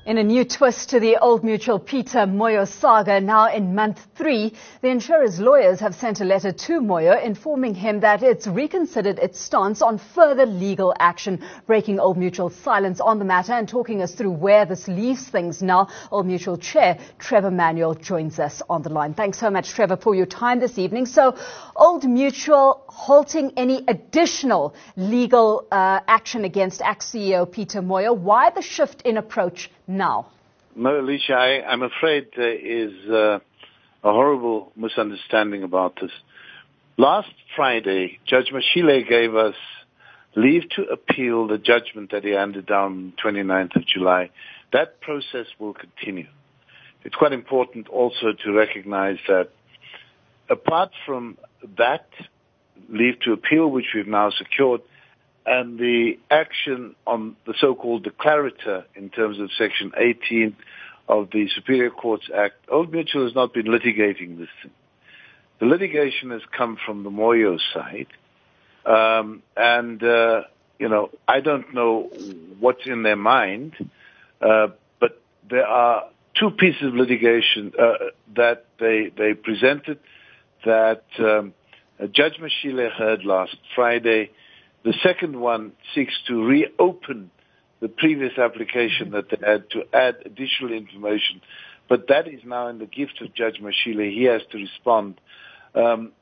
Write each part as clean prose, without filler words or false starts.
In a new twist to the Old Mutual Peter Moyo saga, now in month 3, the insurer's lawyers have sent a letter to Moyo informing him that it's reconsidered its stance on further legal action, breaking Old Mutual's silence on the matter and talking us through where this leaves things now. Old Mutual Chair Trevor Manuel joins us on the line. Thanks so much, Trevor, for your time this evening. So, Old Mutual halting any additional legal action against ex-CEO Peter Moyo. Why the shift in approach now? No, Alicia, I'm afraid there is a horrible misunderstanding about this. Last Friday, Judge Mashile gave us leave to appeal the judgment that he handed down 29th of July. That process will continue. It's quite important also to recognize that apart from that leave to appeal, which we've now secured, and the action on the so-called declarator in terms of Section 18 of the Superior Courts Act, Old Mutual has not been litigating this thing. The litigation has come from the Moyo side, I don't know what's in their mind, but there are two pieces of litigation that they presented that Judge Mashile heard last Friday. The second one seeks to reopen the previous application that they had to add additional information. But that is now in the gift of Judge Mashile. He has to respond. We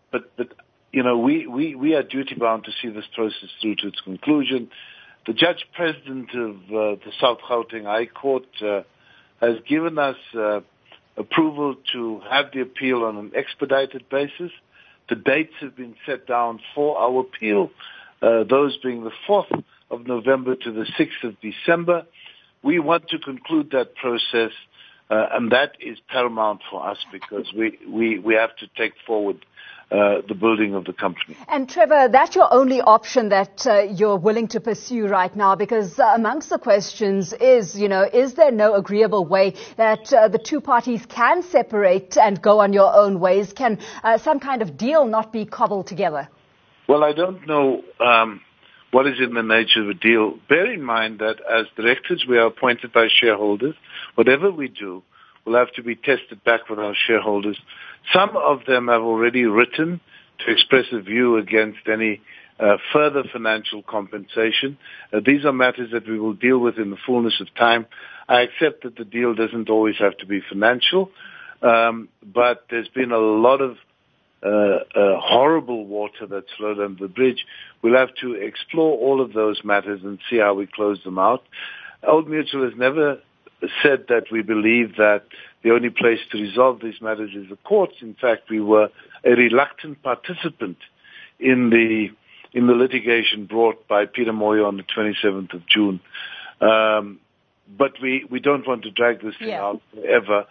are duty-bound to see this process through to its conclusion. The Judge President of the South Gauteng High Court has given us approval to have the appeal on an expedited basis. The dates have been set down for our appeal, those being the 4th of November to the 6th of December. We want to conclude that process, and that is paramount for us because we have to take forward the building of the company. And Trevor, that's your only option that you're willing to pursue right now, because amongst the questions is, is there no agreeable way that the two parties can separate and go on your own ways? Can some kind of deal not be cobbled together? Well, I don't know what is in the nature of a deal. Bear in mind that as directors, we are appointed by shareholders. Whatever we do will have to be tested back with our shareholders. Some of them have already written to express a view against any further financial compensation. These are matters that we will deal with in the fullness of time. I accept that the deal doesn't always have to be financial, but there's been a lot of horrible water that's flowed under the bridge. We'll have to explore all of those matters and see how we close them out. Old Mutual has never said that we believe that the only place to resolve these matters is the courts. In fact, we were a reluctant participant in the litigation brought by Peter Moyo on the 27th of June. But we don't want to drag this thing out forever.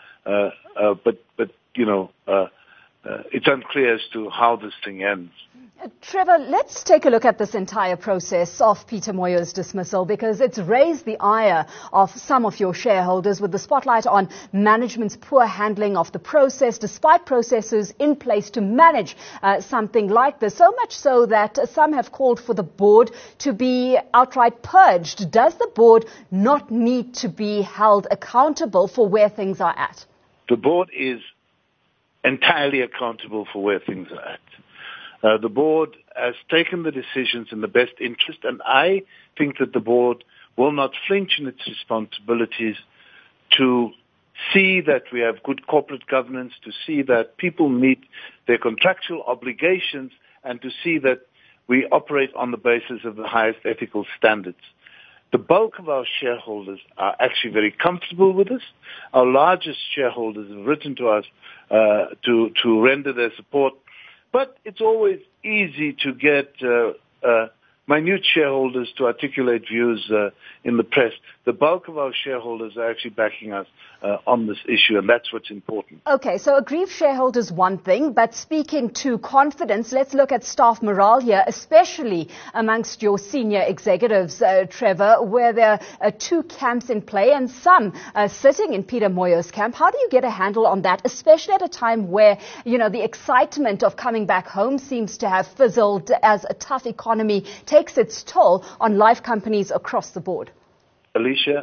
It's unclear as to how this thing ends. Trevor, let's take a look at this entire process of Peter Moyo's dismissal, because it's raised the ire of some of your shareholders with the spotlight on management's poor handling of the process, despite processes in place to manage something like this. So much so that some have called for the board to be outright purged. Does the board not need to be held accountable for where things are at? The board is entirely accountable for where things are at. The board has taken the decisions in the best interest, and I think that the board will not flinch in its responsibilities to see that we have good corporate governance, to see that people meet their contractual obligations, and to see that we operate on the basis of the highest ethical standards. The bulk of our shareholders are actually very comfortable with this. Our largest shareholders have written to us to render their support. But it's always easy to get minute shareholders to articulate views in the press. The bulk of our shareholders are actually backing us on this issue, and that's what's important. Okay, so aggrieved shareholders one thing, but speaking to confidence, let's look at staff morale here, especially amongst your senior executives, Trevor, where there are two camps in play and some sitting in Peter Moyo's camp. How do you get a handle on that, especially at a time where, the excitement of coming back home seems to have fizzled as a tough economy takes its toll on life companies across the board? Alicia,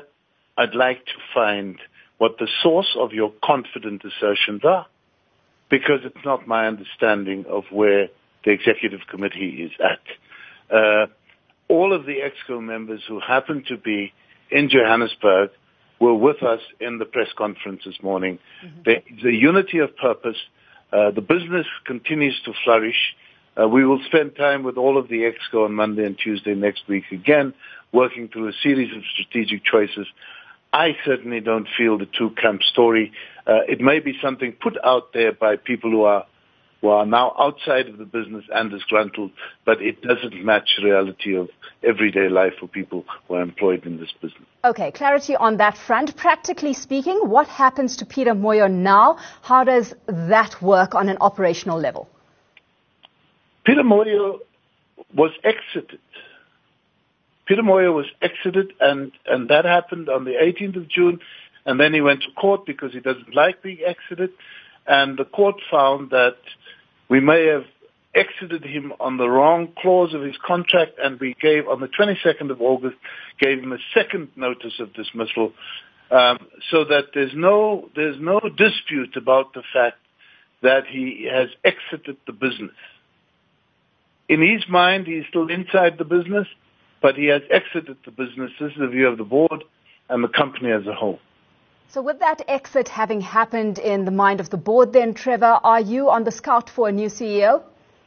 I'd like to find what the source of your confident assertions are, because it's not my understanding of where the executive committee is at. All of the EXCO members who happen to be in Johannesburg were with us in the press conference this morning. Mm-hmm. The unity of purpose, the business continues to flourish. We will spend time with all of the EXCO on Monday and Tuesday next week again, working through a series of strategic choices. I certainly don't feel the two-camp story. It may be something put out there by people who are now outside of the business and disgruntled, but it doesn't match the reality of everyday life for people who are employed in this business. Okay, clarity on that front. Practically speaking, what happens to Peter Moyo now? How does that work on an operational level? Peter Moyo was exited. Peter Moyo was exited, and that happened on the 18th of June, and then he went to court because he doesn't like being exited, and the court found that we may have exited him on the wrong clause of his contract, and we gave, on the 22nd of August, gave him a second notice of dismissal, so that there's no dispute about the fact that he has exited the business. In his mind, he's still inside the business, but he has exited the business. This is the view of the board and the company as a whole. So with that exit having happened in the mind of the board then, Trevor, are you on the scout for a new CEO?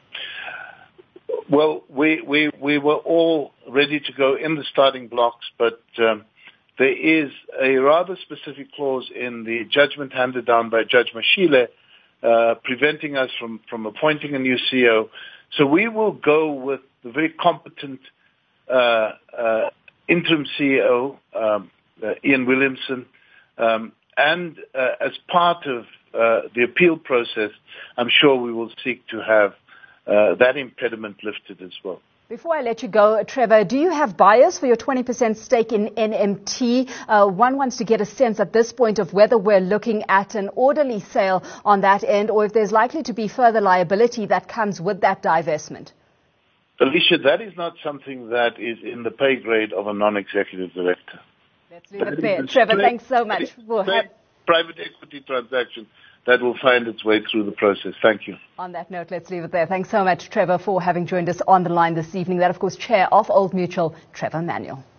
Well, we were all ready to go in the starting blocks, but there is a rather specific clause in the judgment handed down by Judge Mashile preventing us from appointing a new CEO. So we will go with the very competent interim CEO, Ian Williamson, and as part of the appeal process, I'm sure we will seek to have that impediment lifted as well. Before I let you go, Trevor, do you have buyers for your 20% stake in NMT? One wants to get a sense at this point of whether we're looking at an orderly sale on that end, or if there's likely to be further liability that comes with that divestment. Alicia, that is not something that is in the pay grade of a non-executive director. Let's leave it there. Trevor, thanks so much. Private equity transaction that will find its way through the process. Thank you. On that note, let's leave it there. Thanks so much, Trevor, for having joined us on the line this evening. That, of course, Chair of Old Mutual, Trevor Manuel.